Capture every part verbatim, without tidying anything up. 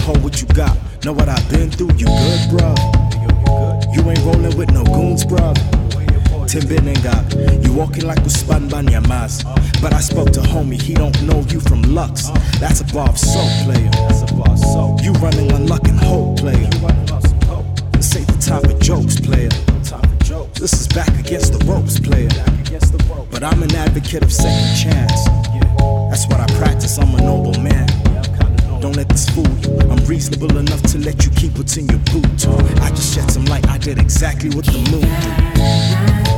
hold what you got. Know what I've been through, you good, bruh? You ain't rolling with no goons, bruh. Timbenenga, you walking like Usman Banyamaz. But I spoke to homie, he don't know you from Lux. That's a bar of soap, player. You running on luck and hope, player. This ain't the time for jokes, player. This is back against the ropes, player. But I'm an advocate of second chance. That's what I practice, I'm a noble man. Don't let this fool you. I'm reasonable enough to let you keep what's in your boot. I just shed some light, I did exactly what the moon do.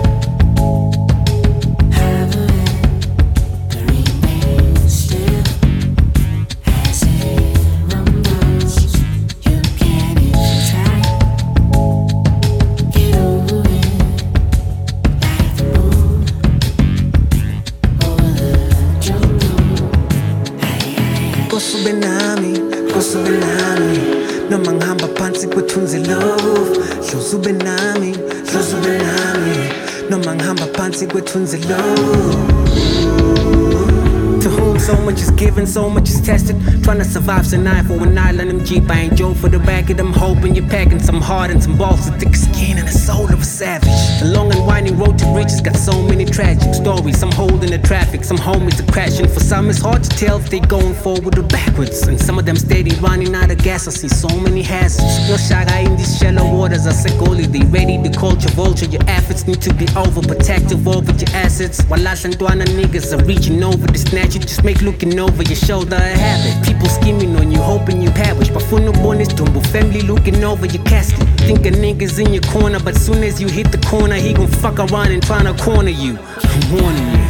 Kusube nami, kusube nami noma ngihamba phansi kwethunzi love. Hluzube nami, hluzube nami noma ngihamba phansi kwethunzi love. To whom so much is given, so much is tested. Trying to survive tonight for an island them Jeep. I ain't Joe for the back of them, hoping you're packing some heart and some balls, a thick skin and the soul of a savage. The long and winding road to riches got so many tragic stories. Some holding the traffic, some homies are crashing. For some it's hard to tell if they going forward or backwards. And some of them steady running out of gas. I see so many hazards. No shaga in these shallow waters. I say goalie, they ready to culture vulture. Your efforts need to be over, protective over your assets. While Lasantwana niggas are reaching over to snatch you. Just make looking over your shoulder a habit. People scheming on you, hoping you perish. But for no bonus, tumble family looking over your casket. Think a nigga's in your corner, but soon as you hit the corner, he gon' fuck around and tryna corner you. I'm warning you.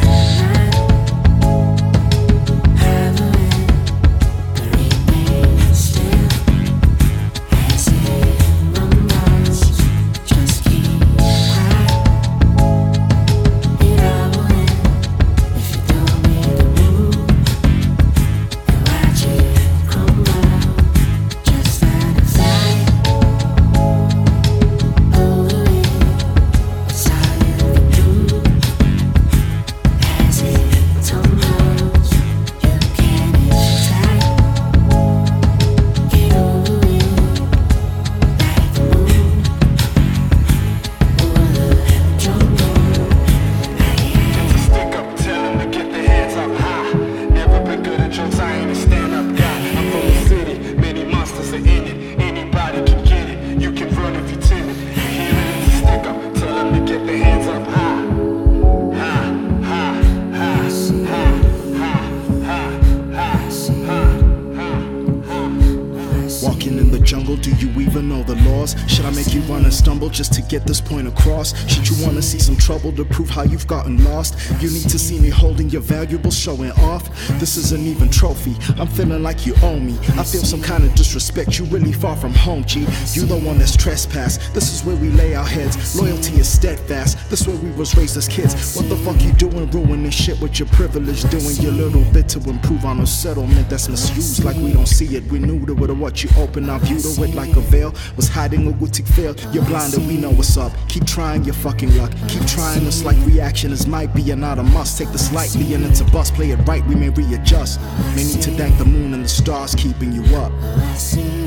Do you even know the laws? Should I make you run and stumble just to get this point across? Should you wanna see some trouble to prove how you've gotten lost? You need to see me holding your valuables showing off. This is an even trophy, I'm feeling like you owe me. I feel some kind of disrespect, you really far from home, G. You the one that's trespassed, this is where we lay our heads. Loyalty is steadfast, this where we was raised as kids. What the fuck you doing, ruining shit with your privilege? Doing your little bit to improve on a settlement that's misused like we don't see it. We knew to it, what you open our view to it like a veil was hiding a witty fail. You're blind and we know what's up. Keep trying your fucking luck. Keep trying this like reaction is might be and not a must. Take this lightly and it's a bust. Play it right, we may readjust. May need to thank the moon and the stars keeping you up.